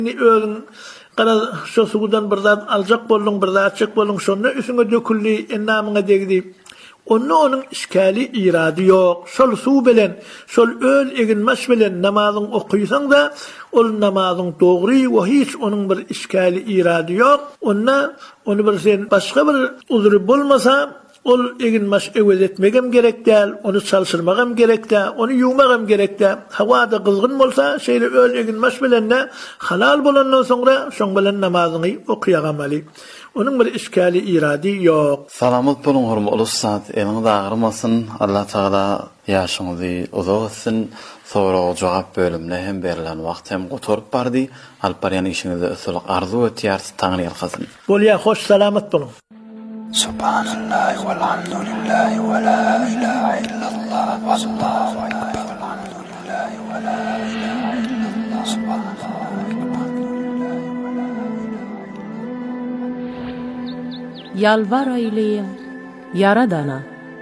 Özün qara şosudan bir zat aljak boldun, bir zat çek boldun, şonu üsüňe döküldi, ennamyňa degdi. Onun iskali iradi yok. Şol su bilen, şol öl eginmez bilen namazyň okuýsaň da, ol namazyň dogry we hiç onun bir iskali iradi yok. Onu bir sen başga bir uzry bolmasa, ol eginmez ewez etmegem gerek däl, onu çalşyrmagam gerek däl, onu ýuwmagam gerek däl. Hawada gyzgyn bolsa, şeýle öl eginmez bilen de halal bolandan soňra şoň bilen namazyny okuýagamaly. Onun bir iskali iradi yok. Salamat bolun hormatly ustad, eliniz ağrımasın. Allah Taala ýaşyňyzy uzak etsin. Soraga jogap bölümine hem berilen wagt hem gotorup bardy. Alp barýan işinizi ösülik arzu etýär, taňy ýalkasyn. Bolýa, hoş salamat bolun. Subhanallah walhamdulillah wa la ilaha illallah wallahu akbar walhamdulillah wa la ilaha illallah subhanallah. Yalvar ayleyin Yaradana.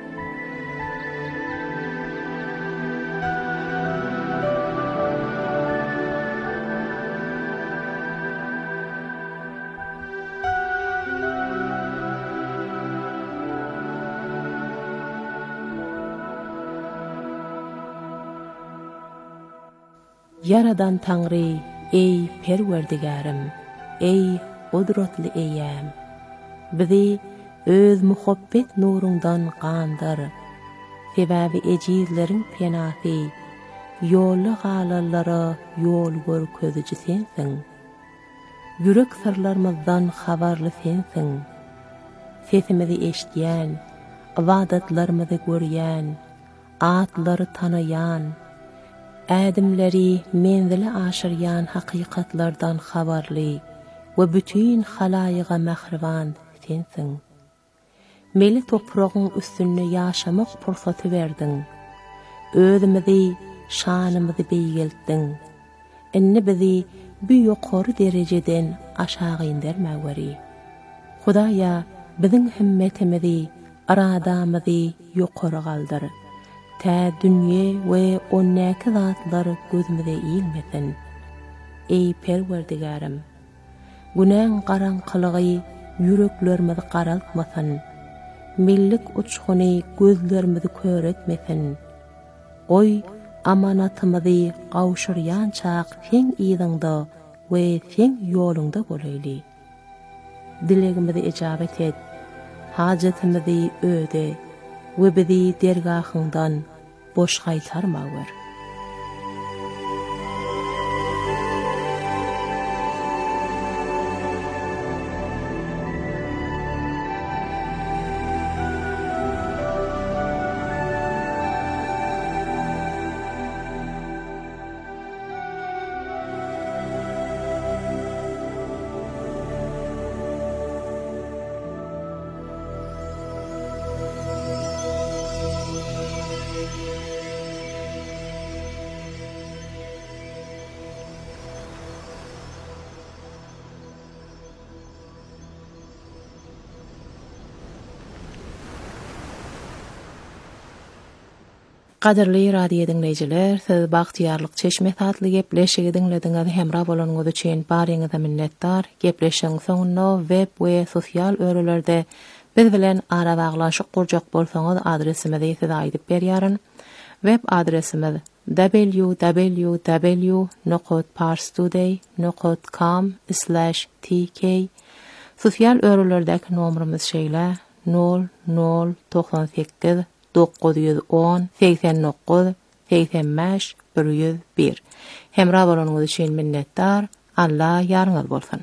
Yaradan Tanrı, ey Perwerdigarim, ey Kudretli Eýem, bizi öz muhabbet nurundan gandyr. Sebäbi ejizleriň penasy, ýolly galallara ýol görkeziji sensiň. Yürek sırlarymyzdan habarly sensiň. Sesimizi eşitýän, ibadatlarymyzy görýän, atlary tanaýan, ädimleri menzili aşyrýan hakykatlardan habarly we bütün halaýyga mähriban sensiň. Meli topragyň üstünde ýaşamak pursaty berdiň. Özümizi, şanymyzy beýgeltdiň. Inni bizi bu ýokary derejeden aşağı indirmäweri. Hudaýa biziň himmetimizi, aradamyzy ýokary galdyr. Ta dünýe we onnäki zatlar gözümize iýilmesin. Ey Perwerdigarim, günäň garaňkylygy yüreklerimizi garaltmasyn. Millik uçguny gözlerimizi köretmesin. Oy amanatymyzy gawşyrýan çaq sen ýygyňda we sen ýolunda bolayly. Dilegimizi ijabet et. Hajatymyzy öde we bizi dergahyňdan boş gaýtarmagyr. Qadirli radio dinleyijiler, siz bagtyarlyk çeşme tatly gepleşigi dinlediňiz hemra bolanyňyz üçin barýyňyza minnetdar. Gepleşiň soňunda web we sosial örelerde biz bilen ara baglaşyk gurjak bolsaňyz adresimizi size aýdyp berýäryn. Web adresimiz www.parstoday.com/tk. Sosial örelerdäki nomerimiz şeýle 0098 910 89 85 101. Hemra bolanyňyz üçin minnetdar. Allah ýarňyz bolsun.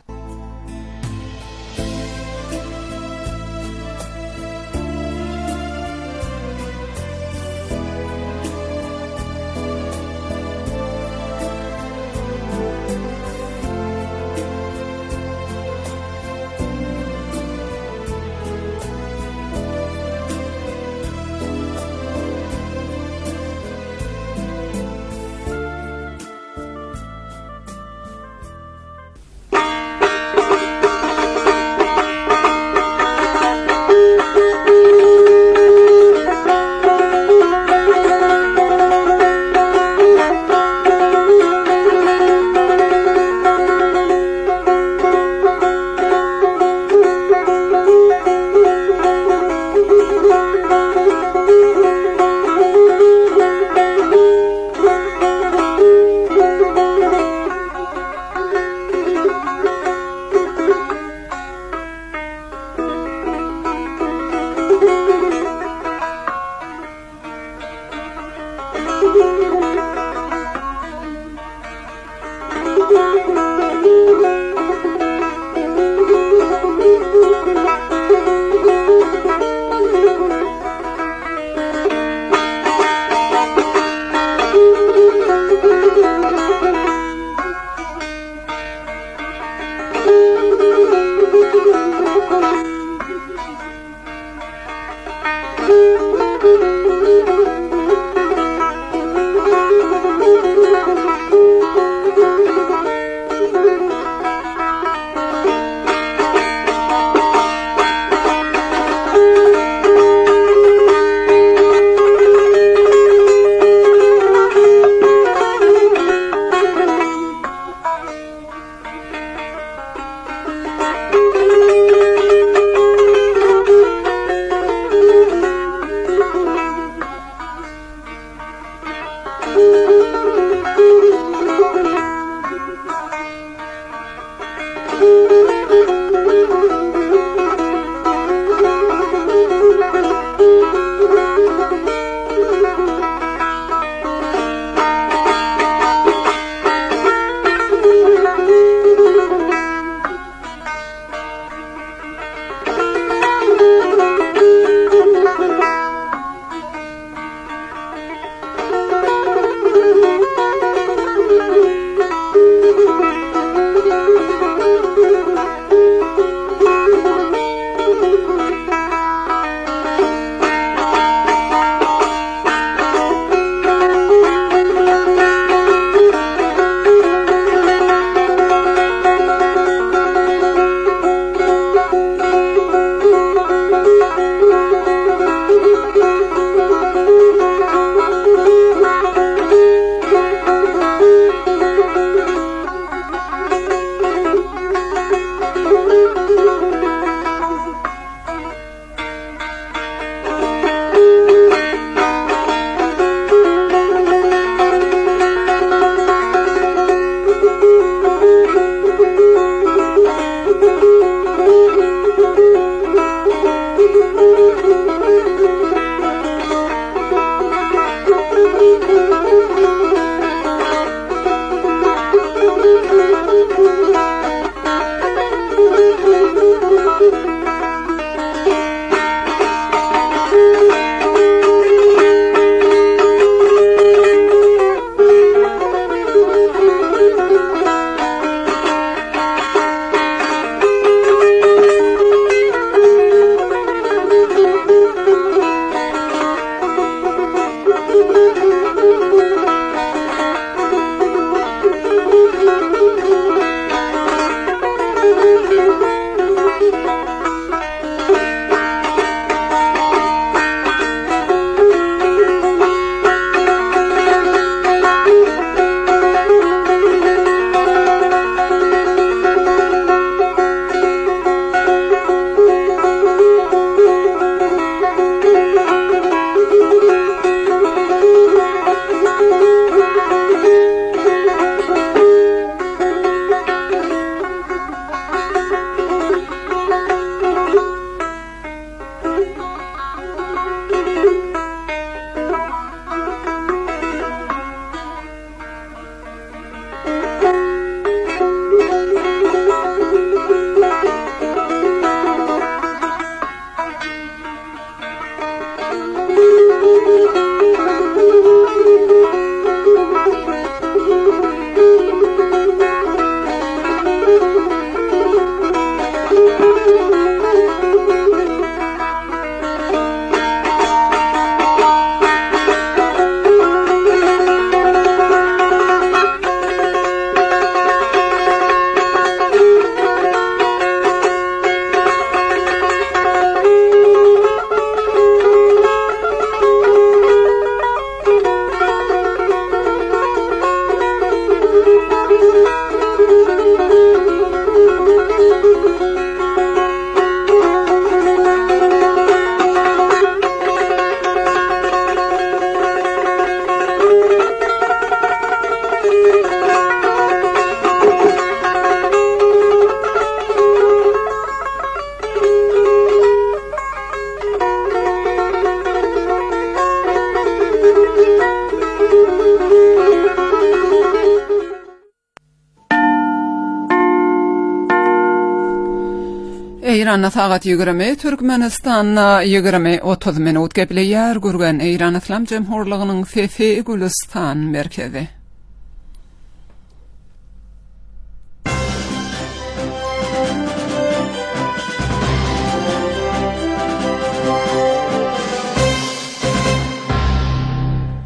İran'a saat 20, Türkmenistan'a 20-30 minut gepleýär gurgan İran İslam Jemhurlygynyň Fefi Gülistan merkezi.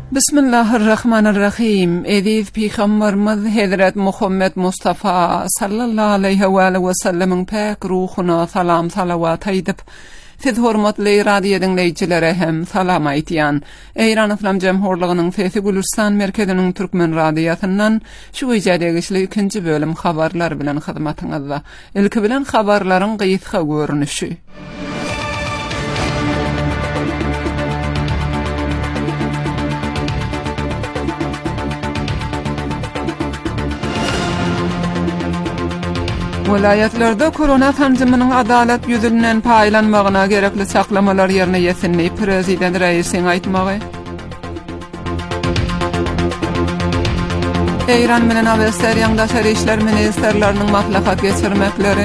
Bismillahirrahmanirrahim. Ediz Peygamberimiz Hazret Muhammed Mustafa sallallahu aleyhi ve sellem'in pek ruhuna salam salavat aydyp, siz hormatly radio dinleýijilere hem salam aýtýan. Eýran Islam Jemhurlygynyň Sesi Gülistan merkeziniň türkmen radiosyndan şu ýerde ikinji bölüm habarlar bilen hyzmatyňyzda. Ilki bilen habarlaryň gysga görnüşi. Vilayetlerde korona tanziminin adalet yüzünden paylanmagyna gerekli saklamalar yerine yetinli Prezident Reisiň aýtmagy. Eýran bilen Awstraliýa ýangdaşary işler ministerleriniň maslahat geçirmekleri.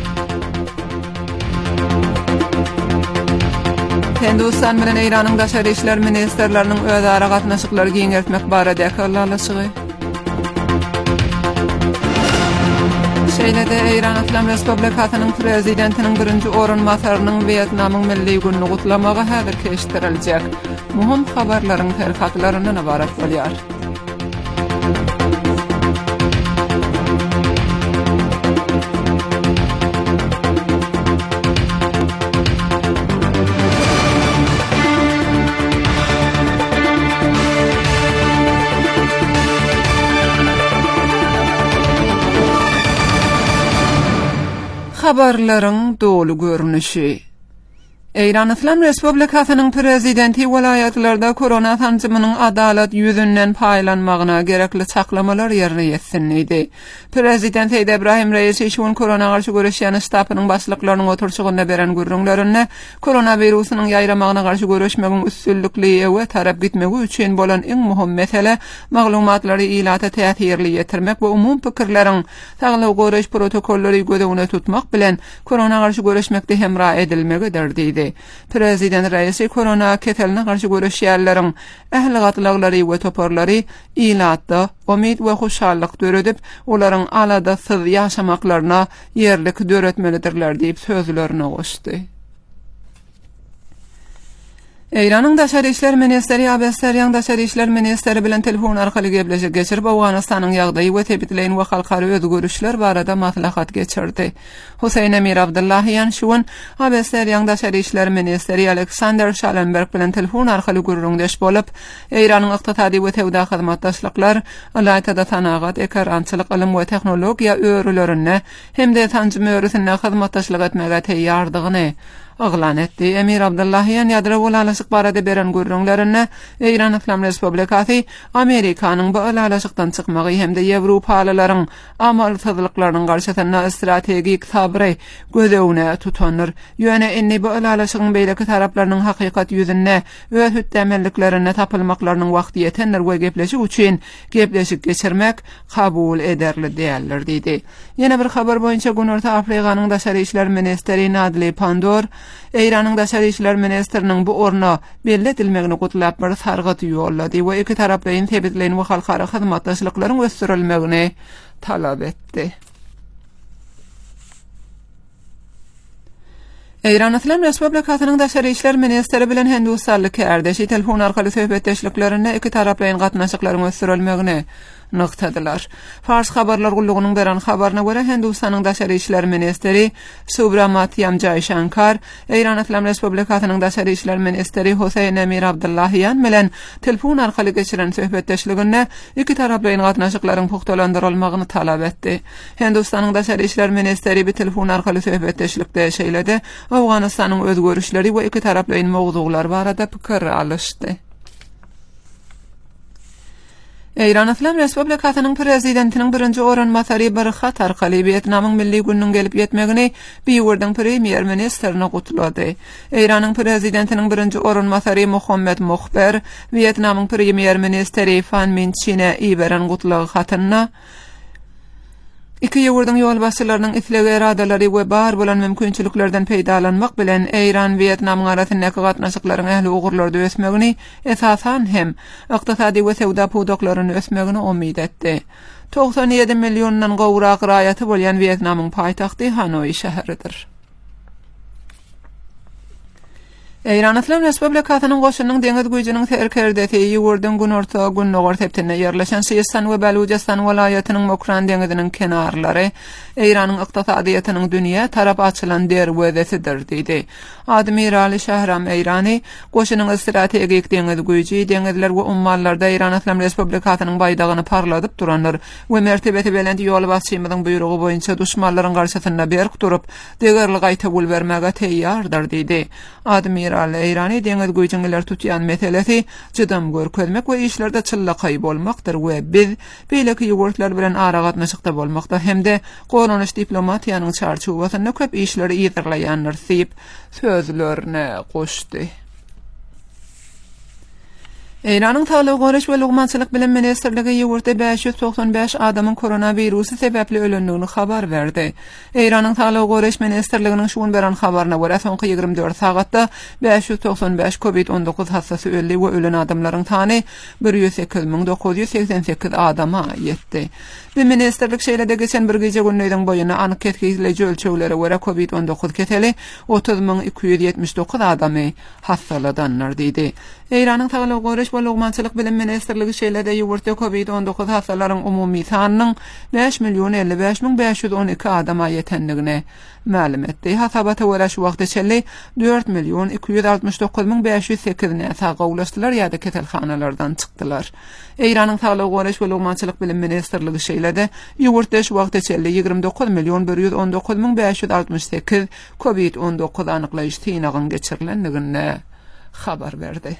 Hindistan bilen Eýranyň daşary işler ministerleriniň özara gatnaşyklary giňertmek barada allaşygy. Şeýlede Eýran Islam Respublikasynyň prezidentiniň birinji orunmasarynyň Vietnamyň milli gününi gutlamagy häzir keşdiriljek. Muhim habarlaryň terhatlaryndan ibarat bolýar. Habarlaryň dolu görnüşi. Eýran Islam Respublikasynyň prezidenti welaýatlarda korona tanziminiň adalet ýüzünden paýlanmagyna gerekli saklamalar ýerine ýetsinidi. Prezident Ebrahim Reisi şuň korona garşy görüşýän stapynyň başlyklarynyň oturşygynda beren gürrüňlerinde koronawirusynyň ýaýramagyna garşy görüşmegiň üstünlükli we tarap gitmegi üçin bolan iň muhim mesele maglumatlary ilata täsirli ýetirmek we umum pikirleriň saglyk görüş protokollary gödegine tutmak bilen korona garşy görüşmekde hemra edilmegidir diýdi. Prezident Reisi korona keteline garşy görüşýärleriň ähli gatlaglary we toparlary ilatda umid we hoşallyk döredip olaryň alada syz ýaşamaklaryna ýerlik döretmelidirler diýip sözlerini goşdy. Eýranyň daşary işler ministeri Awstraliýa daşary işler ministeri bilen telefon arkaly gepleşik geçirip Awganystanyň ýagdaýy we tepitleýin we halkary özgörüşler barada maslahat geçirdi. Husayn Emir Abdullahiýan şuň Awstraliýa daşary işler ministeri Alexander Schallenberg bilen telefon arkaly gürrüňdeş bolup, Eýranyň ykdysady we tewda hyzmatdaşlyklar, alaýtada tanagat, ekerançylyk, ilim we tehnologiýa öwrülerine hemde tanjym öwrüsine hyzmatdaşlyk etmege teýýardygyny aglan etdi. Emir Abdullahiýan ýadra bolalaşyk barada beren gürrüňlerine Eýran Islam Respublikasy Amerikanyň bu alalaşykdan çykmagy hemde Ýewropalylaryň amalsyzlyklarynyň garşysyna strategik sabry gözegine tutanır. Ýöne inni bu alalaşygyň beýleki taraplarynyň hakykat ýüzünde we hütdemelliklerine tapylmaklarynyň wagty ýetenler we gepleşik üçin gepleşik geçirmek kabul ederli diýerler diýdi. Ýene bir habar boýunça Günorta Afrikanyň daşary işler ministeri Nadli Pandor Eýranyň daşary işler ministeriniň bu orna belli edilmegini gutlap bir sargat ýollady we iki taraplaryň tebitleýin we halkara hyzmatdaşlyklaryň ösdürilmegini talap etdi. Eýran Islam Respublikasynyň daşary işler ministeri bilen Hindistanlyk erdeşi telefon arkaly söhbetdeşliklerinde iki taraplaryň gatnaşyklaryň ösdürilmegini noktadylar. Fars habarlar gullugynyň beren habaryna görä Hindistanyň daşary işler ministeri Subramatyam Jaishankar, Eýran Islam Respublikasynyň daşary işler ministeri Husayn Emir Abdullahiýan bilen telefon arkaly geçiren söhbetdeşliginde iki taraplaryň gatnaşyklaryň puhtalandyrylmagyny talap etdi. Hindistanyň daşary işler ministeri bir telefon arkaly söhbetdeşlikde şeýledi. Awganystanyň özgörüşleri we iki taraplaryň mowzular barada pikir alışdy. Eýran Islam Respublikasynyň prezidentiniň birinji orunmasary Berhat arkaly Vietnamyň milli gününiň gelip ýetmegini Biwirdiň premier ministerine gutlady. Eýranyň prezidentiniň birinji orunmasary Mohammed Mokhber Vietnamyň premier ministeri Pham Minh Chine iberen gutlagy hatyna iki ýewirdiň ýolbaşçylarynyň islegi eradalary we bar bolan mümkinçiliklerden peýdalanmak bilen Eýran Vietnamyň arasyndaky gatnaşyklaryň ähli ugurlarda ösmegini esasan hem ykdysady we sewda pudoklaryny ösmegini umyt etdi. 97 milyondan gowrak raýaty bolýan Vietnamyň paýtagty Hanoi şäheridir. Eýran Islam Respublikasynyň goşunyň deňiz güýjüniň terkerdeti ýurdun gün orta gün nogor tepdine ýerleşen Şeýistan we Balucistan welaýatynyň Mokran deňiziniň kenarlary Eýranyň ykdysadyýatynyň dünýä tarap açylan derwezesidir diýdi. Admiral Şahram Eýrani goşunyň strategik deňiz güýji deňizler we ummallarda Eýran Islam Respublikasynyň baýdagyny parladyp duranlar we mertebeti belend ýol başçymyzyň buýrugy boýunça düşmanlaryň garşysynda berk durup degerli gaýta bul bermäge teýýardyr diýdi. Admiral Eýrani deňiz güýjüňler tutýan meselesi jydam görkezmek we işlerde çyllaqay bolmakdyr we biz beýleki ýurtlar bilen ara gatnaşykda bolmakda hemde goranyş diplomatiýanyň çarçuwasyna köp işleri ýetirleýänler diýip sözlerine goşdy. Eýranyň Saglyk Goraş we Lugmançylyk bilen Ministrligi ýurtda 595 adamyň koronavirusy sebäpli ölendigini habar berdi. Eýranyň Saglyk Goraş Ministrliginiň şuň beren habaryna görä soňky 24 sagatda 595 COVID-19 hassasy öldi we ölen adamlaryň sany 108.988 adama ýetdi. Bu ministrlik şeýlede geçen bir gece günleriň boýuna anyk ketkizleýiji ölçeglere görä COVID-19 keteli 30.279 adamy hassaladanlar diýdi. Eýranyň Saglyk Goraş we Lugmançylyk bilen Ministrligi şeýlede ýurtda COVID-19 hassalaryň umumy sanynyň 5.055.512 adama ýetendigini ma'lum etdi. Hasabata görä şu wagtda çelli 4.269.508 näsaga ulaşdylar ýa-da ketelhanalardan çykdylar. Eýranyň Saglyk Goraş we Lugmançylyk bilen Ministrligi şeýlede ýurtda şu wagtda çelli 29.119.568 COVID-19 anyklaýyş synagyň geçirilendigini habar berdi.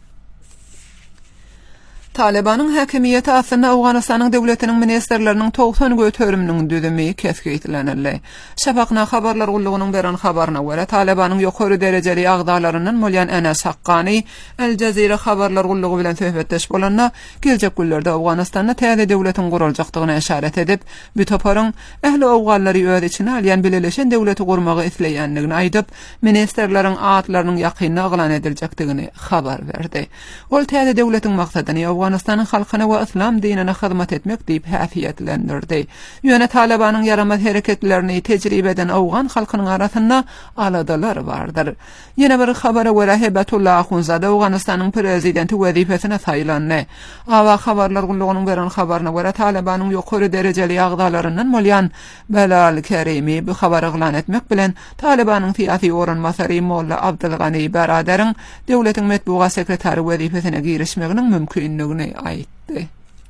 Talibanyň häkimiýeti aslynda Awganystanyň döwletiniň ministrleriniň 90 götürüminiň düzümi kesgitlenildi. Şapaqna habarlar gullugynyň beren habaryna görä Talibanyň ýokary derejeli agdalarynyň Molyan Enes Haqqani El Jazira habarlar gullugy bilen söhbetdeş bolanna geljek günlerde Awganystanda täze döwletiň guruljakdygyna işaret edip, bu toparyň ähli awgallary öz içine alýan bileleşen döwleti gurmagy isleýändigini aýdyp, ministrleriň atlarynyň ýakyny aglan ediljekdigini habar berdi. Ol täze döwletiň maksadyny Awganystanyň halkyna we islam dinine hyzmat etmek diýip häsiýetlendirdi. Ýöne Talibanyň yaramaz hereketlerini tejribeden Awgan halkynyň arasynda aladalar bardyr. Ýene bir habara görä Hebatullah Ahunzada Awganystanyň prezidenti wezifesine saýlandy. Awa habarlar gullugynyň beren habaryna görä Talibanyň ýokary derejeli agdalarynyň Molyan Belal Kerimi bu habary glan etmek bilen Talibanyň syýasy oranmasary Molla Abdulgany Baradariň döwletiň metbuat sekretary wezifesine girişmeginiň mümkinligini aýtdy.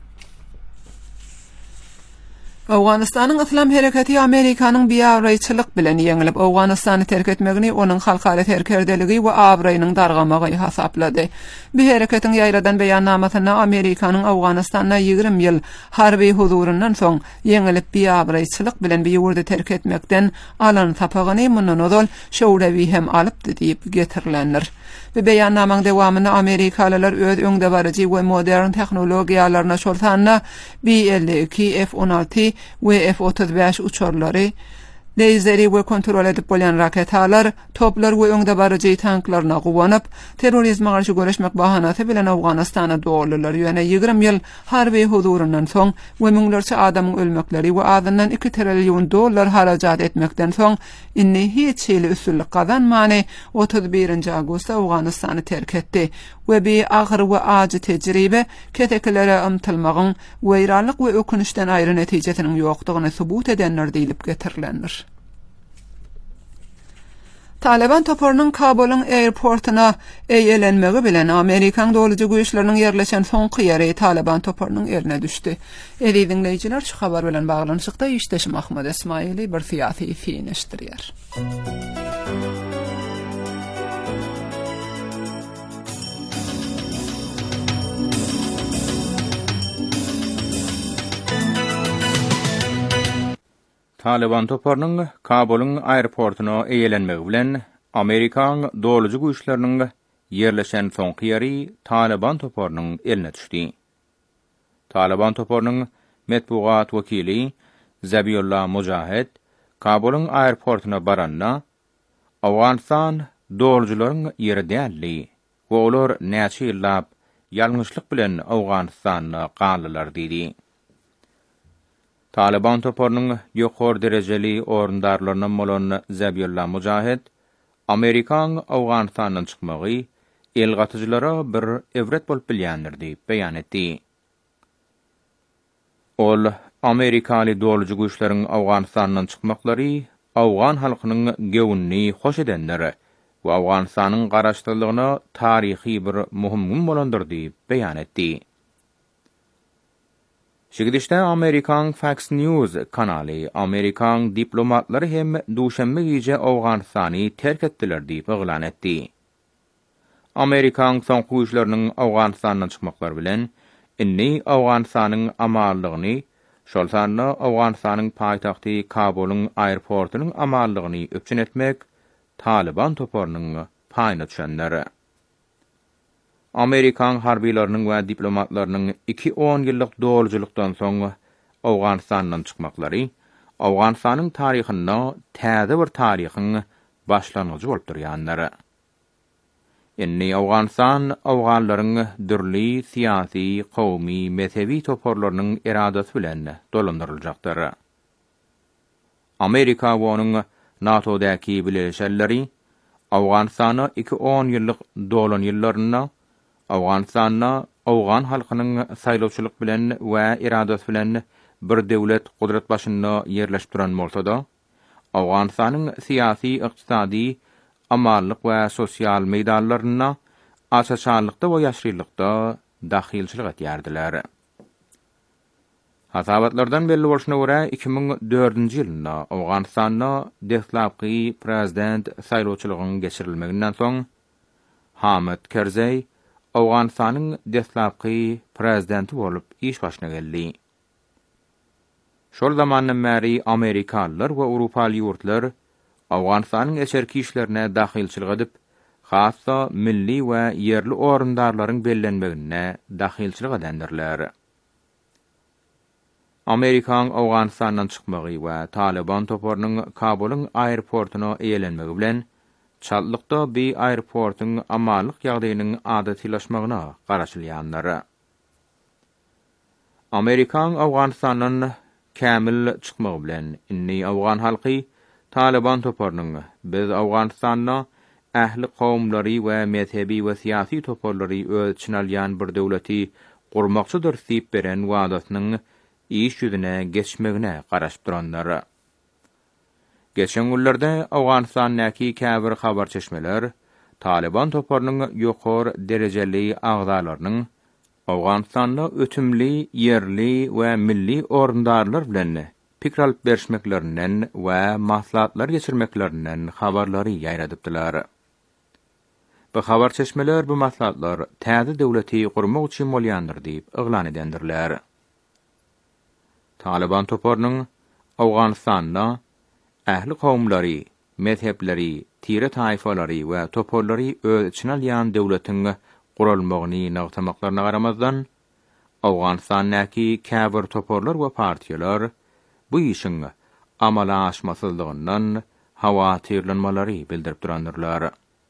Awganystanyň Islam hereketi Amerikanyň biýawraýçylyk bilen ýeňilip Awganystany terk etmegini onuň halkara terkerdeligi we awraýynyň dargamagy hasaplady. Bu hereketiň ýaýradan beýannamasyna Amerikanyň Awganystanda 20 ýyl harby huzurundan soň ýeňilip biýawraýçylyk bilen bu ýurdu terk etmekden alan tapagyny mundan ozal şowrewi hem alypdy diýip getirilenler. Bu beýannamaň dewamyny Amerikalılar öz öňde barajy we modern tehnologiýalaryna şolsanna B-52 F-16 we F-35 uçurlary Lezeri we kontrol edip bolan raketalar, toplar we öňde barajy tanklaryna gowanyp, terrorizme garşy görüşmek bahanasy bilen Awganystana doğrular. Ýöne 20 ýyl harby huzurundan soň we müňlerçe adamyň ölmekleri we azyndan $2 trillion harajat etmekden soň inni hiç ýyly üstünlik gazanmany 31-nji awgustda Awganystany terk etdi. We bir agyr we acı tejribe keteklere ymtylmagyň weýranlyk we ökünüşden aýry netijesiniň ýokdugyny subut edenler diýilip getirilendir. Taliban toparynyň Kabulyň airportuna eýelenmegi bilen Amerikan dowlaty güýçleriniň ýerleşen soňky ýeri Taliban toparynyň eline düşdi. Dinleýijiler şu habar bilen baglanyşykda işdeşim Ahmad Esmaili bir syýasy fiýneşdirýär. Taliban toparynyň Kabulyň airportuna eýelenmegi bilen Amerikan dowlaty güýçleriniň ýerleşen soňky ýeri Taliban toparynyň eline düşdi. Taliban toparynyň metbuat wekili Zabihullah Mujahid Kabulyň airportuna baranna Awganystan dowlatylaryň ýeri däldi we olar näçe ýyllap ýalňyşlyk bilen Awganystany galylar diýdi. Taliban toparynyň ýokary derejeli orundarlarynyň bolan Zabihullah Mujahid Amerikan Awganistandan çykmagy el gatyjylara bir evret bolup bilýändir diýip beýan etdi. Ol Amerikaly doluju güýçleriň Awganistandan çykmaklary Awgan halkynyň gewünni hoş edenleri we Awganistanyň garaşdyrlygyna taryhy bir muhim gün bolandyr diýip beýan etdi. Şigidişde Amerikan Fox News kanaly Amerikan diplomatlary hem duşanma gece Awganistany terk etdiler diýip elan etdi. Amerikan soňky güýçleriniň Awganistandan çykmaklary bilen inni Awganistanyň amallygyny, şol sanly Awganistanyň paýtagty Kabulyň aeroportunyň amallygyny öpçün etmek Taliban toparynyň paýna düşenleri. Amerikan harbiýlarynyň we diplomatlarynyň 2-10 ýyllyk dolujulukdan soň Awganistandan çykmaklary Awganistanyň taryhyna täze bir taryhyň başlangyjy bolup durýanlary. Inni Awganistan awganlaryň dürli siyasi, kowmy, mezhebi toparlarynyň iradasy bilen dolandyryljakdyr. Amerika we onuň NATO-daky bileşenleri Awganistany 2-10 ýyllyk dolan ýyllaryna Awganistanyna awgan halkynyň saýlawçylyk bilen we iradasy bilen bir döwlet gudret başynda ýerleşdiren bolsa-da, Awganistanyň siyasi, ykdysady, amallyk we sosial meýdanlaryna açaçanlykda we ýaşrylykda dahilçilik etýärdiler. Hasabatlardan belli bolşuna görä 2004-nji ýylda Awganistanyna deslapky prezident saýlawçylygynyň geçirilmeginden soň Hamid Karzai Awganistanyň deslapky prezidenti bolup iş başyna geldi. Şol zamandan bäri Amerikalılar we Awropaly ýurtlar Awganistanyň eserki işlerine dahilçilik edip, hassa milli we yerli orundarlaryň bellenmegine dahilçilik edendirler. Amerikan Awganistandan çykmagy we Taliban toparynyň Kabulyň aeroportuny eýelenmegi bilen çallykda bir aeroportuň amallyk ýagdaýynyň adatylaşmagyna garaşylýanlary. Amerikan Awganistandan kämil çykmagy bilen inni Awgan halky Taliban toparynyň biz Awganistanyna ähli kowmlary we mezhebi we siyasi toparlary öz için alýan bir döwleti gurmakçydyr diýip beren wadasynyň iş ýüzüne geçmegine garaşyp duranlar. Geçen günlerde Awganistanyňky käbir habar çeşmeler Taliban toparynyň ýokary derejeli agzalarynyň Awganistanyna ötümli, yerli we milli orundarlar bilen pikir alyp berişmeklerinden we maslahatlar geçirmeklerinden habarlary ýaýradypdylar. Bu habar çeşmeler bu maslahatlar täze döwleti gurmak üçin bolýandyr diýip elan edendirler. Taliban toparynyň Awganistanyna ähli kowmlary, mezhepleri, tire taýfalary we toparlary öz için alýan döwletiň gurulmagyny nagtamaklaryna garamazdan Awganistanyňky käbir toparlar we partiýalar bu işin amala aşmasızlığından hawatirlenmalary bildirip durandyrlar.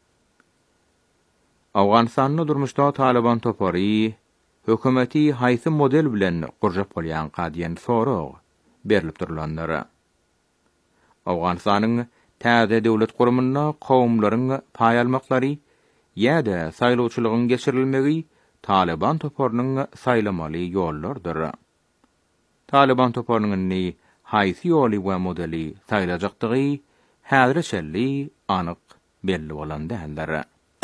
Awganistanyň durmuşda Taliban topary hökümeti haýsy model bilen gurjap bolýan qadiýen sorag berilip durulanlary. Awganistanyň täze döwlet gurumyna kowmlaryň paýalmaklary ýa-da saýlawçylygyň geçirilmegi Taliban toparynyň saýlamaly ýollardyr. Taliban toparynyň haýsy ýoly we modeli saýlajakdygy häzirçeli anyk belli bolan däldir.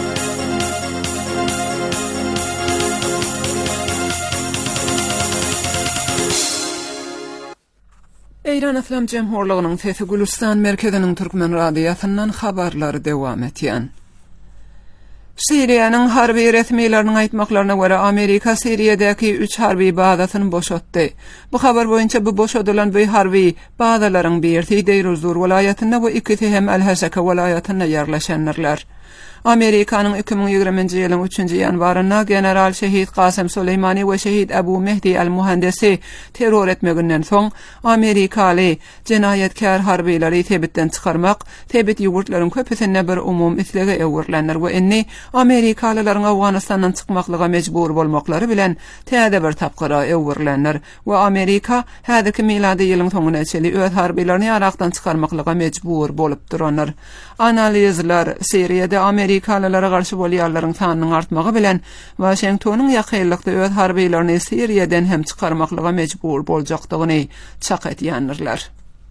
Eýran Islam Jemhurlygynyň Sesi Gülistan merkeziniň Türkmen radiýasyndan habarlary dowam etýän. Siriýanyň harby resmiýetleriniň aýtmaklaryna görä Amerika Siriýadaky 3 harby bazasyny boşatdy. Bu habar boýunça bu boşadylan bu harby bazalaryň birisi Deir ez-Zor welaýatynda we ikisi hem El-Hasaka welaýatynda ýerleşenler. Amerikanyň 2020-nji ýylyň 3-nji ýanwaryna general şehit Qasem Suleymani we şehit Abu Mehdi al-Muhandisi terror etmeginden soň Amerikaly jenayetkär harbiýleri Tebitden çykarmak, Tebit ýurtlaryň köpüsine bir umum islege ewirlenler we inni Amerikalylaryň Awganystandan çykmaklyga mejbur bolmaklary bilen täze bir tapgyra ewirlenler we Amerika häzirki miladi ýylyň soňuna çeli öz harbiýlerini Irakdan çykarmaklyga mejbur bolup duranlar. Analizler Siriýede Amerikalylara garşy bolýarlaryň sanynyň artmagy bilen Washingtonyň ýakynlykda öz harbiýlerini Siriýeden hem çykarmaklyga mejbur boljakdygyny çak etýänler.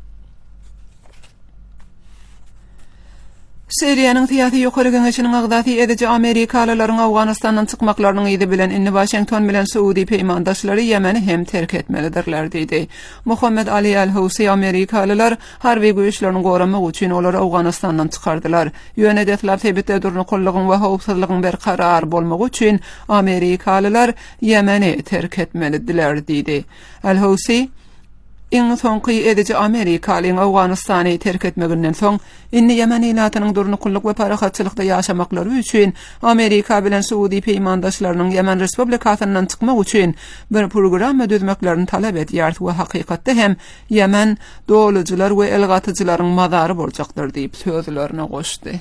Siriýanyň tiýasy ýokary geňeşiniň agdaty ediji Amerikalylaryň Awganystandan çykmaklarynyň ýyly bilen inni Washington bilen Suudi peýmandaşlary Ýemeni hem terk etmelidirler diýdi. Muhammed Ali al-Housi Amerikalylar harby güýçlerini goramak üçin olary Awganystandan çykardylar. Ýönedetlär Tebitde durnukullygyň we howpsuzlygyň berkarar bolmagy üçin Amerikalylar Ýemeni terk etmelidirler diýdi. Al-Housi iň soňky ediji Amerikalyň Awganystany terk etmeginden soň inni Ýemen ýylatynyň durnukullyk we parahatçylykda ýaşamaklary üçin Amerika bilen Suudi peýmandaşlarynyň Ýemen Respublikasynyň çykmak üçin bir program düzmeklerini talap edýär we hakykatda hem Ýemen dowlujylar we elgatyjylaryň mazary boljakdyr diýip sözlerine goşdy.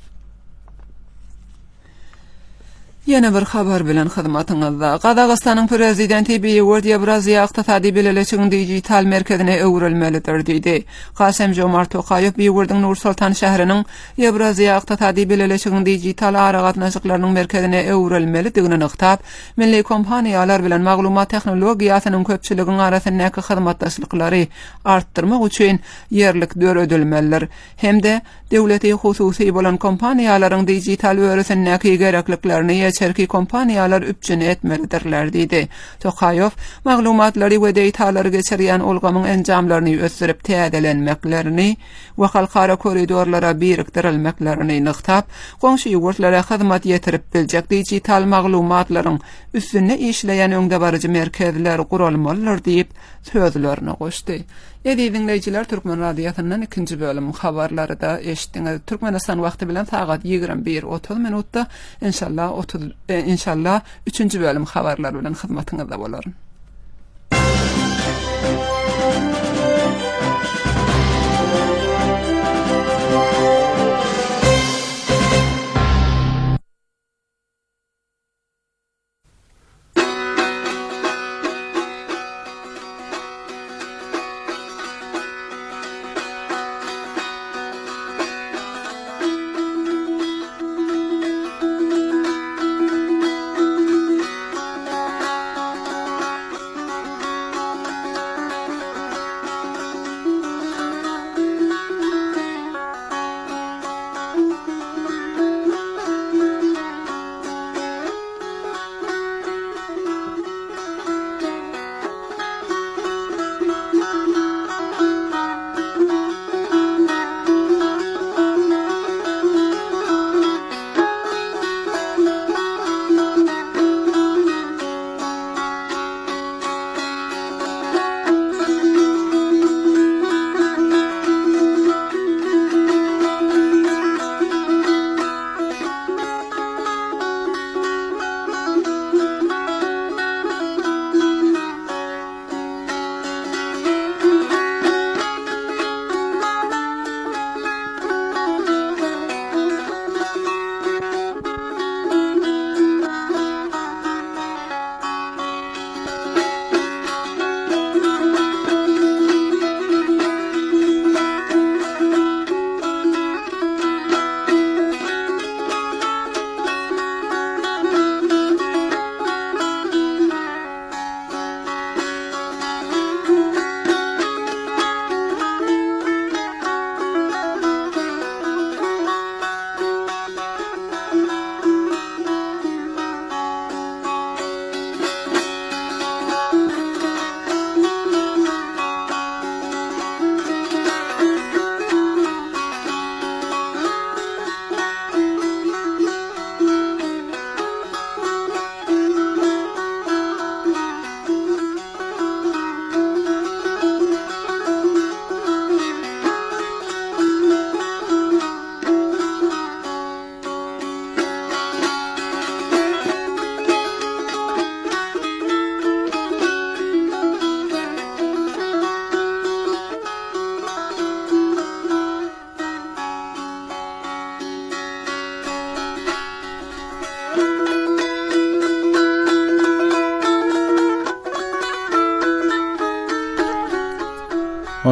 Yana bir habar bilen hyzmatyňyzda. Qazaqstanyň prezidenti Beýword Ýewraziýa ykdysady beleleşigiň dijital merkezine öwrülmelidir diýdi. Kasem-Jomart Tokaýew Beýworddyň Nur-Sultan şäheriniň Ýewraziýa ykdysady beleleşigiň dijital aragatnaşyklarynyň merkezine öwrülmelidigini nyktap, milli kompaniýalar bilen maglumat tehnologiýasynyň köpçüliginiň arasyndaky hyzmatdaşlyklary artdyrmak üçin ýerlik döredilmelidir. Hemde döwleti hususy bolan kompaniýalaryň dijital öwrüsindäki gerekliklerini çerki kompaniýalar üpjün etmelidirler diýdi. Tokaýew maglumatlary we deýtalary geçirýän olgamyň enjamlaryny ösürip täzelenmeklerini we halkara koridorlara birikdirilmeklerini nyktap, goňşy ýurtlara hyzmat ýetirip biljek dijital maglumatlaryň üstüne işleýän öňde barjy merkezler gurulmalydyr diýip sözlerini goşdy. Dinleyijiler, Türkmen radiosynyň 2-nji bölüm habarlary da eşitdiňiz. Türkmenistan wagty bilen sagat 21:30 minutda inşallah 3-nji bölüm habarlary bilen hyzmatyňyzda bolaryn.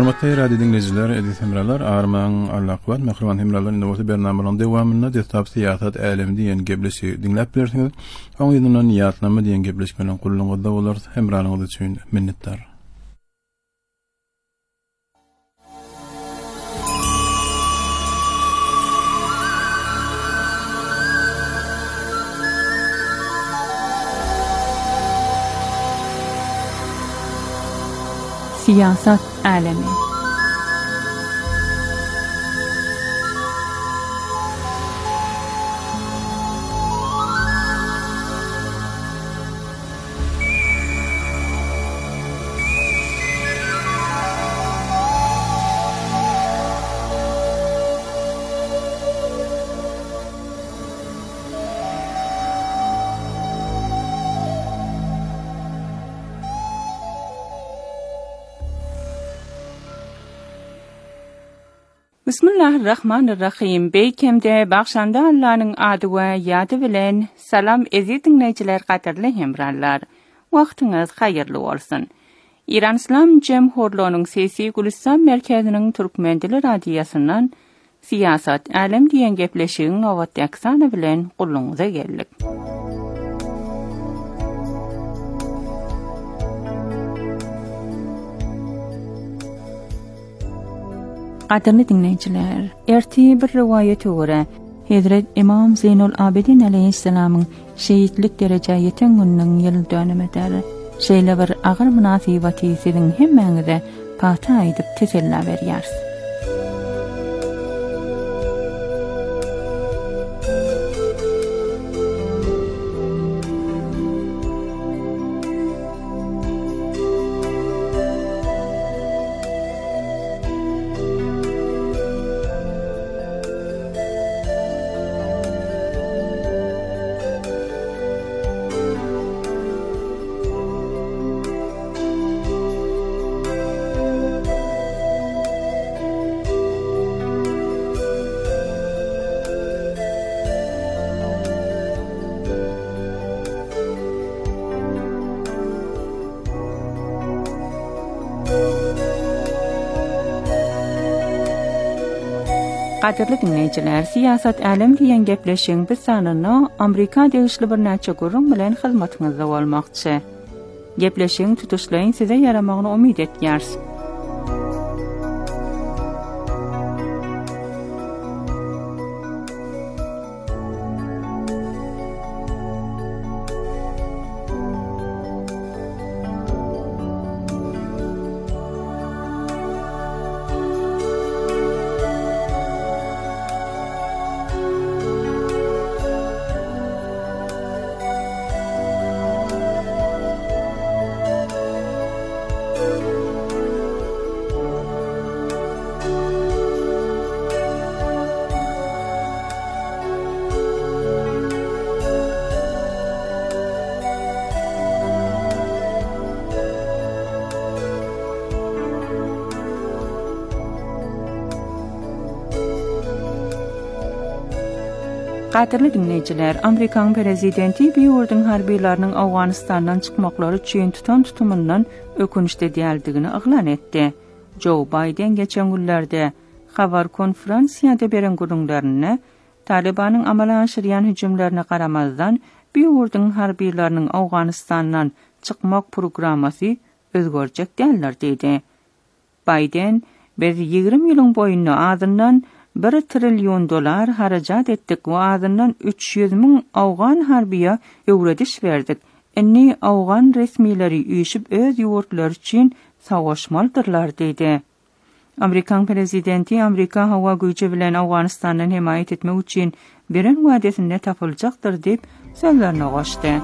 Hormatly radio dinleyijiler, edis hemralar, arman Allah'wan, mehriban hemralar indi bolsa bernamalaryň dowamyna desap siýasat älemi diýen gepleşi dinläp bersiňiz. Oň ýerine niýatnama diýen gepleşmeleň gullanyňyzda bolar, hemranyňyz üçin minnetdar. Siyasat alemi. Bismillahirrahmanirrahim. Beýkemde bagşanda Allah'nyň ady we ýady bilen salam ezi dinleýijiler gaderli hemrallar. Wagtyňyz haýyrly bolsun. İran İslam Jemhurluğunyň sesi Gülistan merkeziniň türkmen dili radiýasyndan siyasat alem diýen gepleşigiň nowat aksany bilen gulluňyza geldik. Qadirli dinleyijiler, erti bir riwayete görä, Hazrat İmam Zeynul Abidin aleyhisselamyň şeýitlik derejä ýeten günüň ýyl dönümidär. Şeýle bir agyr munasabaty siziň hemmeňize pata aýdyp tesella berýär. Qadirli dinleyijiler, siyasat alem diýen gepleşiň biz sanyny Amerika degişli bir näçe gurrun bilen hyzmatyňyzda bolmakçy. Gepleşiň tutuşlaryň size yaramagyny umyt etýärs. Qadirli dinleyijiler, Amerikan prezidenti Biden harbiýlarynyň Awganystandan çykmaklary üçin tutan tutumyndan ökünçde diýildigini aglan etdi. Joe Biden geçen günlerde habar konferensiýada beren gurulmalarynda Talibanyň amala aşyrýan hüjümlerine garamazdan Biden harbiýlarynyň Awganystandan çykmak programmasy özgörjek däller dedi. Biden biz 20 ýylyň boýunda azyndan $1 trilyon harajat etdik we azyndan 300.000 awgan harbiýa öwrediş berdik. Enni awgan resmiýleri üýüşip öz ýurtlary üçin savaşmalydyrlar dedi. Amerikan prezidenti Amerika hawa güýji bilen Awganystandan himayet etmek üçin beren wagtynda tapyljakdyr diýip sözlerine goşdy.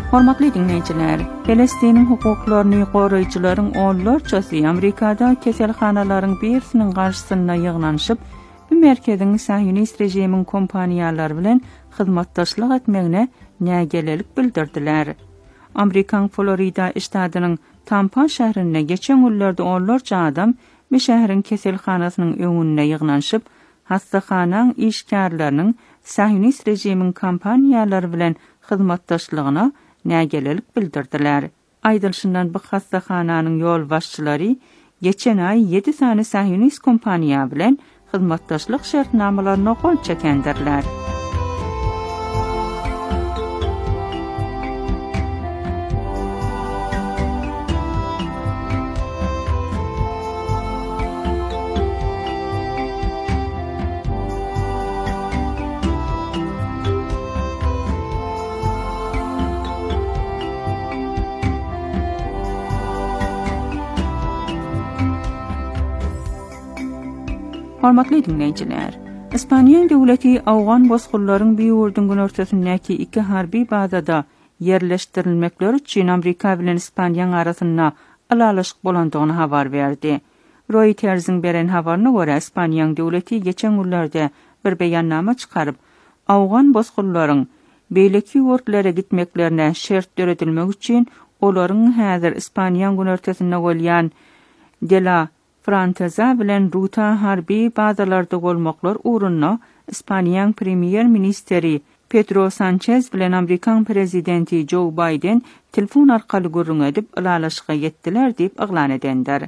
Hormatly dinleyijiler, Palestinin hukuklaryny goraýjylaryň oğullarçasy Amerikada keselhanalaryň birisiniň garşysyna ýygnanyşyp, bu merkeziň Sahyonist rejimiň kompaniýalary bilen hyzmatdaşlyk etmegine nägelelik bildirdiler. Amerikan Florida ştatynyň Tampa şäherine geçen günlerde oğullarça adam bu şäheriň keselhanasynyň öňünde ýygnanyşyp, hastahanaň işgärlarynyň Sahyonist rejimiň kompaniýalary bilen hyzmatdaşlygyna nägelelik bildirdiler. Aýdylşyndan bu hastahananyň ýol başçylary geçen ay 7 sany Sahyonist kompaniýa bilen hyzmatdaşlyk şertnamalaryna gol çekendirler. Hormatly dinleyijiler, Ispaniýa döwleti awgan bozgullaryň biýurdyň günortasyndaky 2 harby bazada yerleşdirilmekleri üçin Amerika bilen Ispaniýa arasynda alalyşyk bolandygyny habar berdi. Reuters'in beren habaryna görä Ispaniýa döwleti geçen günlerde bir beýannama çykaryp, awgan bozgullaryň beýleki ýurtlere gitmeklerine şert döredilmek üçin olaryň häzir Ispaniýa günortasynda bolýan de la Frontexa bilen Ruta harbi bazalarda bolmaklar uğruna Ispaniýa Premier Ministeri Pedro Sanchez bilen Amerikan prezidenti Joe Biden telefon arkaly görüň edip alalyşyga ýetdiler diýip aglan edenler.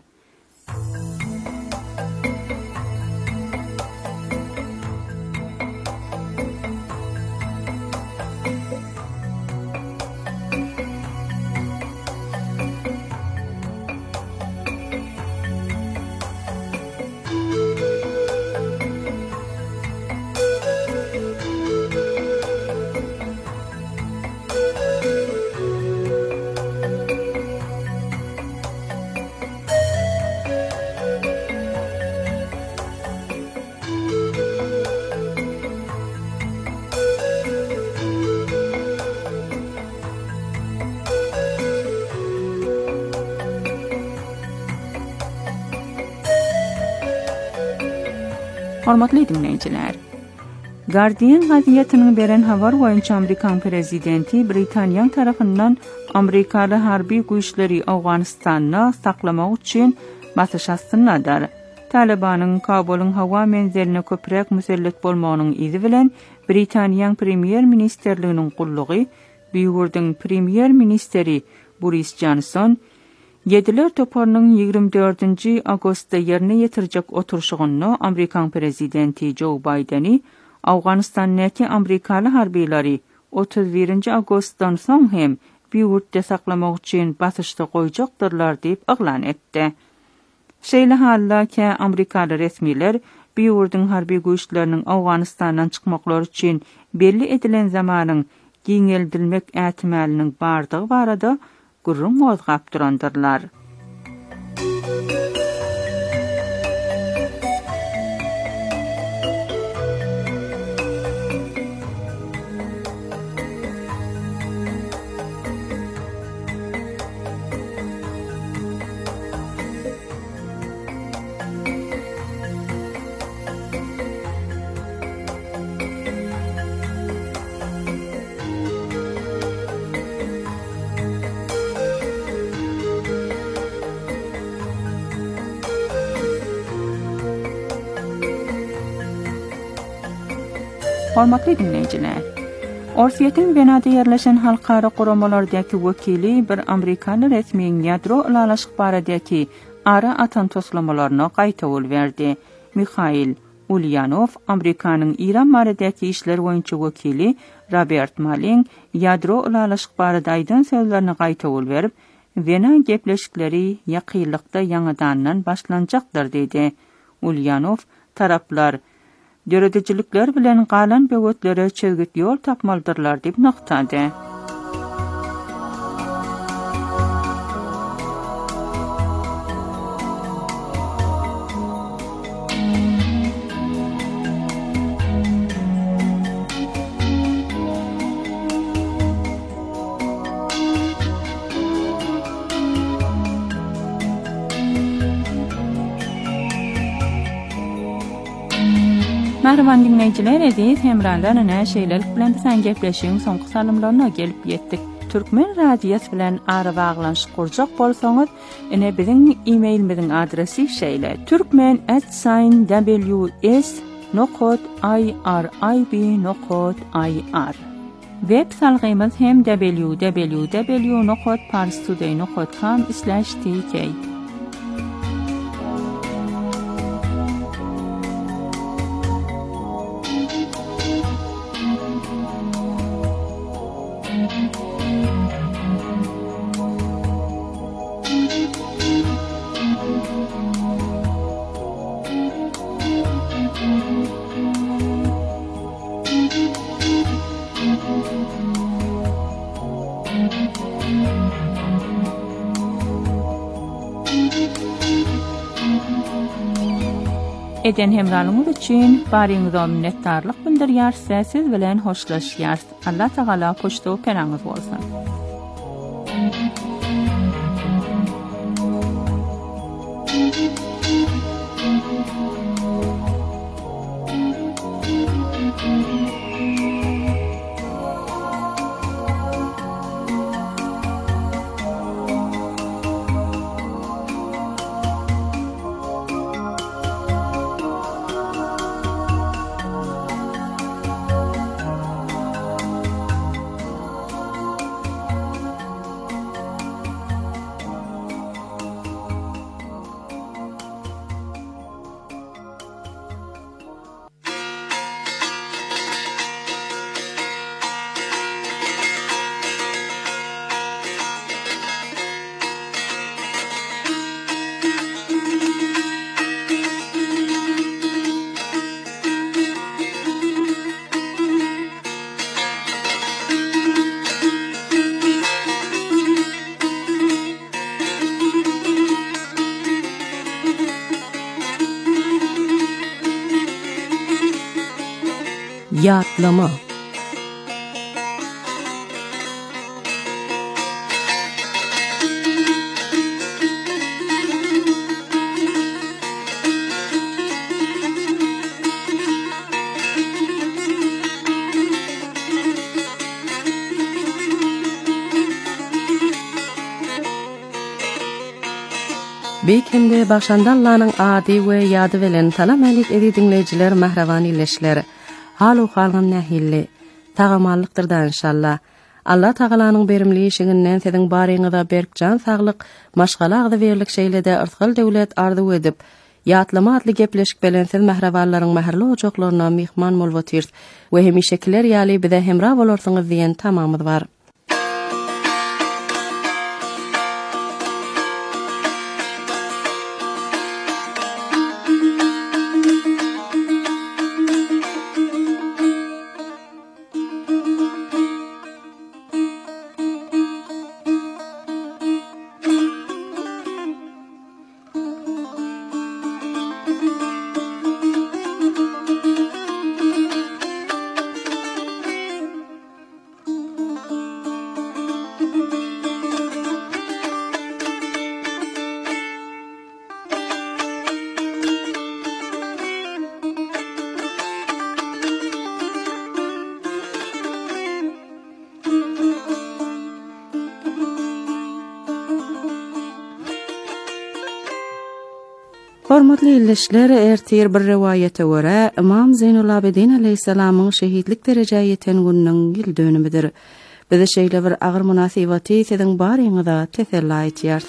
Hormatly dinleyijiler, Guardian gazetynyň beren habar boýunça Amerikan prezidenti Britaniýa tarapyndan Amerikaly harbi güýçleri Awganystanda saklamak üçin batyş astyndadyr. Talibanyň Kabulyň hawa menzeline köprek müsellet bolmagynyň izi bilen Britaniýa Premier Ministerliginiň gullugy biýurdyň Premier Ministeri Boris Johnson Yediler toparının 24. Ağustos'ta yerine yetirecek oturuşuğunu Amerikan prezidenti Joe Biden'i Awganystandaki Amerikalı harbileri 31. Ağustos'tan soň hem bir ýurtda saklamak üçin basyşda goýjaktyrlar diýip aglan etdi. Şeýle hallaki Amerikalı resmiler bir ýurdyň harbi güýçleriniň Awganystandan çykmaklary üçin belli edilen zamanyň giňeldilmek ähtimaliniň bardygy barada gurrun mozgap durandyrlar. Hormatly dinleyijiler, Orsiýetiň Wenada ýerleşen halkara guramalardaky wekili bir Amerikan resmiýetiň ýadro alalyşyk baradaky ara atan toslamalaryna gaýta bol berdi. Mikhail Ulyanov, Amerikanyň İran baradaky işler boýunça wekili Robert Malin ýadro alalyşyk barada aýdan sözlerini gaýta bol berip, Wena gepleşikleri ýakynlykda ýangydan başlanjakdyr dedi. Ulyanov taraplar döredicilikler bilen galan böwötlere çevgit ýol tapmaldyrlar diýip noktady. Merhaban dinleyiciler, ediz hemralarına näşeýlelik bilen sen gepleşiň soňky salymlaryna gelip ýetdik. Türkmen radiýasy bilen ara baglanşyk kurjak bolsaňyz, ene biziň e-mailimiziň adresi şeýle: turkmen@ws.irib.ir. Web salgymyz hem www.parstoday.com/tk. Eden hemralyňyz üçin baryňyza minnetdarlyk bildirýär, siz bilen hoşlaşýar. Allah Taala poşto peraňyz bolsun. Yatlama. Beýkende başandallanyň ady we ýady bilen salam alyk edi dinleýijiler, mähraban illeşler. Halu halgyn nähilli, tagamallıktır da inşallah. Allah Taalanyň berimli işiginden seziň baryňyza berkjan saglyk, maşgalagda berlik şeýlede ırtgal döwlet arzu edip, ýatlama adly gepleşik bilen siz mährabanlaryň mähirli ojaklaryna mihman bolýar we hemişekiler ýaly bize hemra bolarsyňyz diýen tamamyz bar. Hormatly illeşler, ertir bir riwayete görä İmam Zeynul Abidin aleyhissalamyň şehitlik derejäge ýeten günüň ýyl dönümidir. Bize şeýle bir agyr munasabaty seziň baryňyza teselli etýär.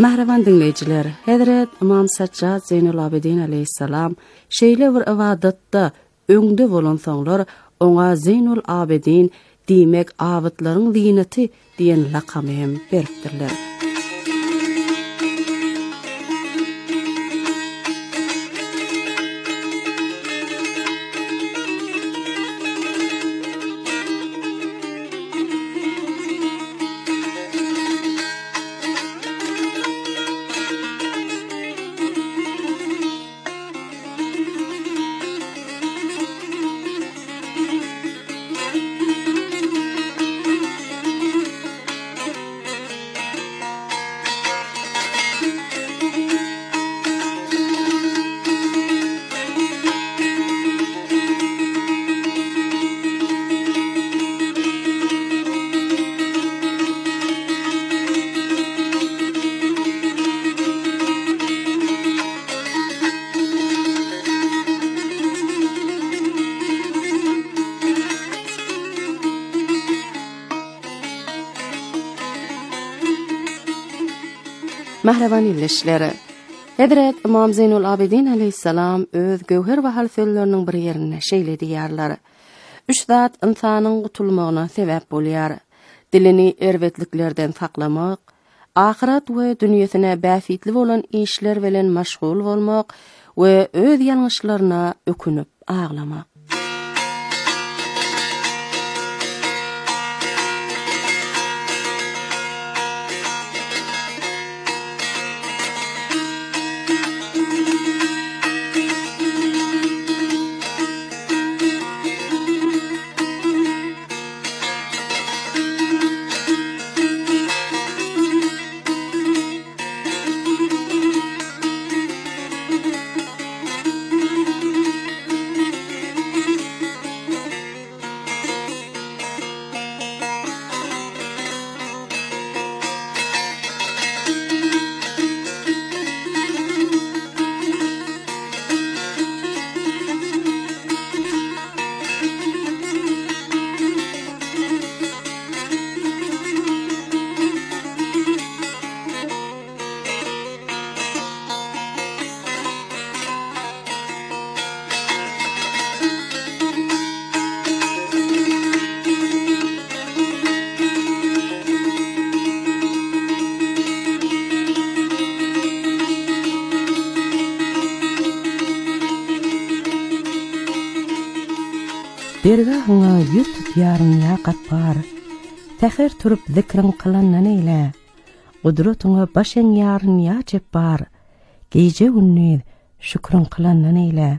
Mehreban dinleyiciler, Hazret İmam Saccad Zeynul Abidin aleyhissalam şeýle bir ibadatda öňde bolan soňlar oňa Zeynul Abidin diýmek abitlaryň dineti diýen lakamy hem beripdirler. Mehreban illeşleri. Hazret İmam Zeynul Abidin aleyhissalam öz gövher we halselleriniň bir ýerine şeýle diýerler. Üç zat insanyň gutulmagyna sebäp bolýar. Dilini erwetliklerden saklamak, ahiret we dünýesine bäfitli bolan işler bilen maşgul bolmak we öz ýalňyşlaryna ökünüp ağlamak. Dergahına yüz tutýaryn ýaqat bar. Täher turup zikrin kılannan eyle. Gudrutyňa başaň ýaryn ýaçep bar. Gece günnüz şükrün kılannan eyle.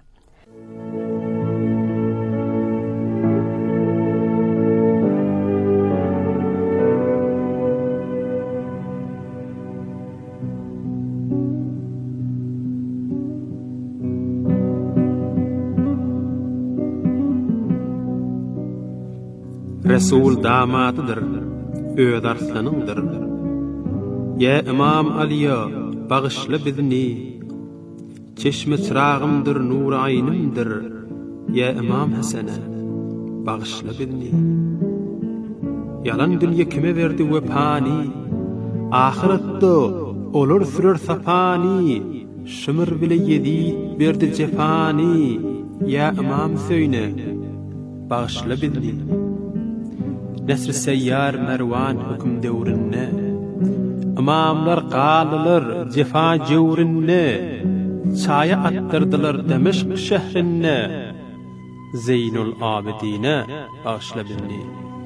Resul damatıdır, öz arslanındır. Ya İmam Ali'ye bağışla bizni, çeşme çırağımdır, nur aynımdır. Ya İmam Hasan'a bağışla bizni. Yalan dünya kime verdi ve pani, ahirette olur sürür sapani. Şımır bile yedi verdi cefani. Ya İmam Söyle bağışla bizni. Nesr seyyar Mervan hüküm devrinne, imamlar qalılır cefa cevrinne, çaya attırdılar Demeşk şehrinne, Zeynul Abidine bağışla bizni.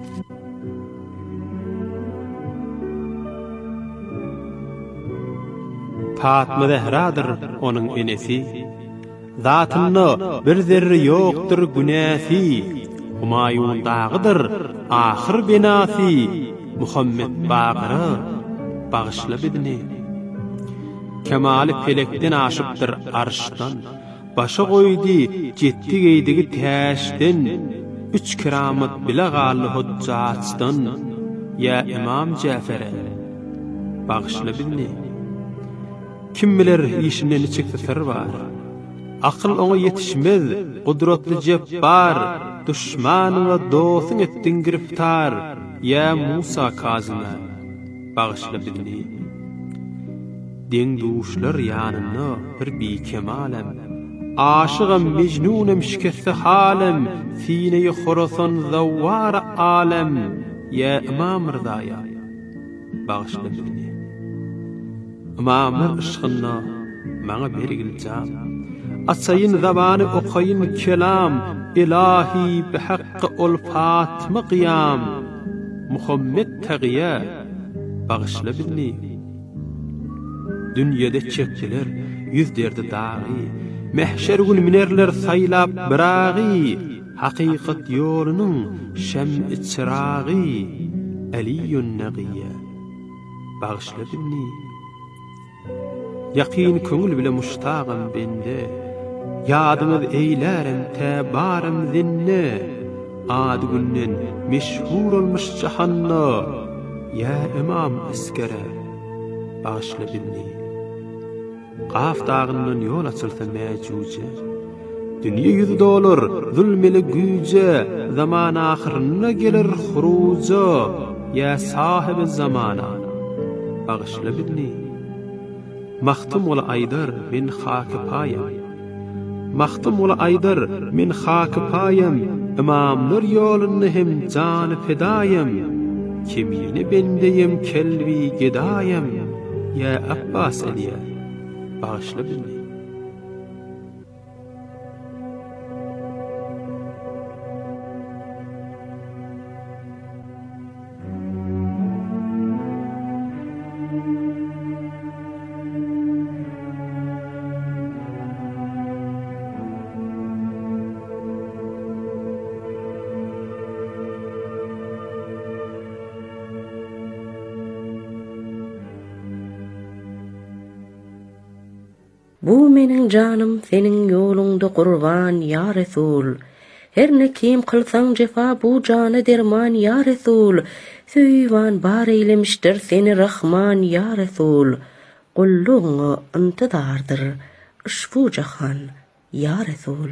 Fatma Zehradır onun enesi, zatında bir zerre yoktur günesi. Humayun dağıdır ahir binasi, Muhammed Baqır'a bağışla bizni. Kemali pelekten aşıptır arştan, başa koydu ciddi geydigi täşden, üç keramet bile galı hüccatstan. Ya İmam Cafer'e bağışla bizni. Kim bilir işinden içikti sır var, akıl ona yetişmez, kudretli cebbar, düşmanına dostun ettin giriftar. Ya Musa Kazım'a bağışla bizni. dengduşlar ýanyna bir bikemalem. Aşığım mecnunum şikesti halem, Sine-i Khorasan zawwar alem, ya İmam Rıdaya, bağışla beni. İmamlar ışığına bana bergil can, Açayın zabanı okayın kelam, İlahi bihakkı ol Fatıma qiyam, Muhammed tagiye, bağışla beni. Dünyada çektiler, yüz derdi dağı, Mehşer gün minerler saylap birağı, Hakikat yolunun şem-i çırağı, Aliyyun nagiye, bağışla beni. Yakin köngül bile muştağım bende, Yadımız eylerim tebarım zinne, Adı günnen meşhur olmuş cahanna, Ya İmam Eskere, bağışla beni. Qaf dağından yol açılsa mecuje, Dünya yüzü dolur zulmeli güce, Zaman ahirine gelir huruca, Ya sahibi zamana, bağışla beni. Mahtum ola aydar min haki payam, Mahtum ola aydar min haki payam, İmamlar yolunu hem canı fedayam, Kimini bendeyim kelvi gedayam, Ya Abbas Aliye, bağışla beni. Bu menin canım senin yolunda kurban ya Resul. Her ne kim kılsan cefa bu cana derman ya Resul. Söyvan bar eylemiştir seni Rahman ya Resul. Kulluğunu intidardır ışbu cahan ya Resul.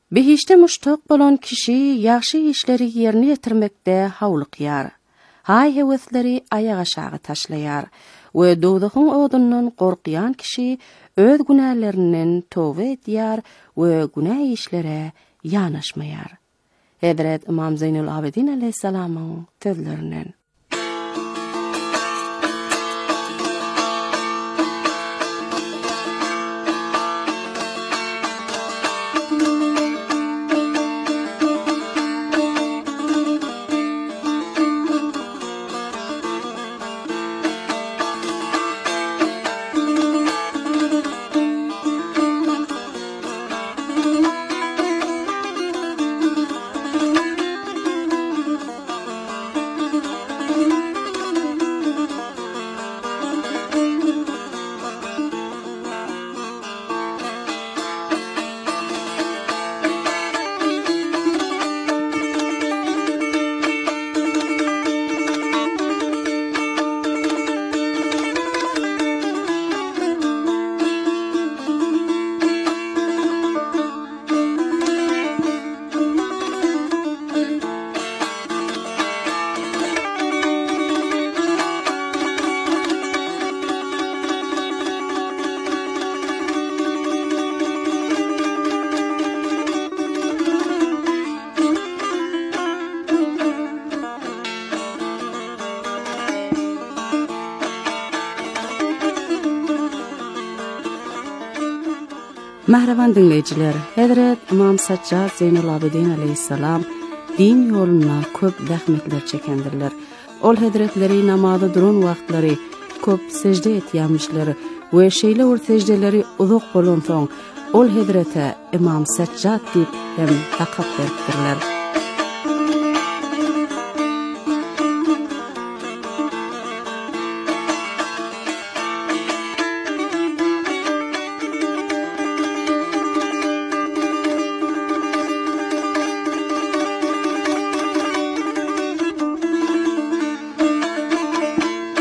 Behişte muştak bolan kişi yaxşı işleri yerine getirmekde hawlykýar. Hay hewesleri ayağa aşağı taşlayar we dowdagyň odundan gorkýan kişi öz günählerinden tövbe edýär we günah işlere yanaşmaýar. Hazrat İmam Zeynul Abidin aleyhissalamyň sözlerinden. Mahravan dinleyiciler, Hazrat İmam Sajjad Zeynul Abidin aleyhissalam din yoluna köp zahmetler çekendirler. Ol hazretleri namazda duran wagtlary köp secde etýärmişler we şeýle ur secdeleri uzak bolan soň ol hazrete İmam Sajjad diýip hem takap beripdirler.